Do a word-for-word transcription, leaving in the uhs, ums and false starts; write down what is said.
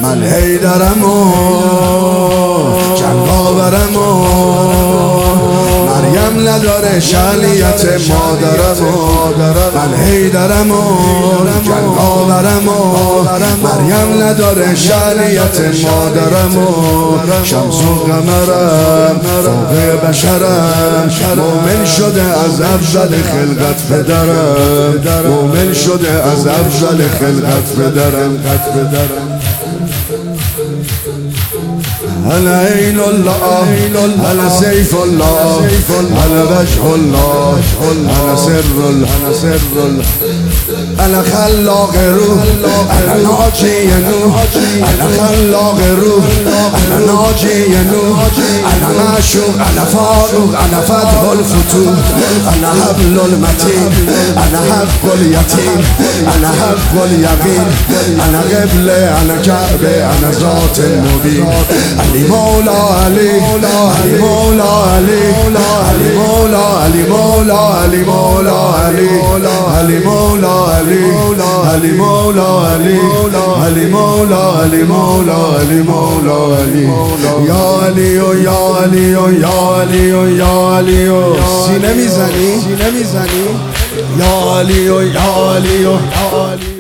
من حیدرم و جنگاورم و مریم نداره شأنیت مادرم و من حیدرم و جنگاورم و مریم نداره شأنیت مادرم و شمس و قمرم فوق بشرم مومن شده از افضل خلقت پدرم مومن شده از افضل خلقت پدرم أنا عين الله أنا سيف الله أنا وجه الله أنا سر أنا سر أنا خلاق روح أنا ناجي نوح أنا خلاق روح أنا ناجي نوح أنا معشوق أنا فاروق أنا فتح الفتوح أنا حبل المتين أنا حق اليتيم أنا حق اليقين أنا قبلة أنا كعبة أنا ذات المبين علي مولا علي علي مولا علي علي مولا علي مولا علي مولا علي علي مولا علي علي مولا علي علي مولا علي مولا علي مولا علي يا علي يا علي يا علي يا علي سینه میزنی سینه میزنی یا علی یا علی یا علی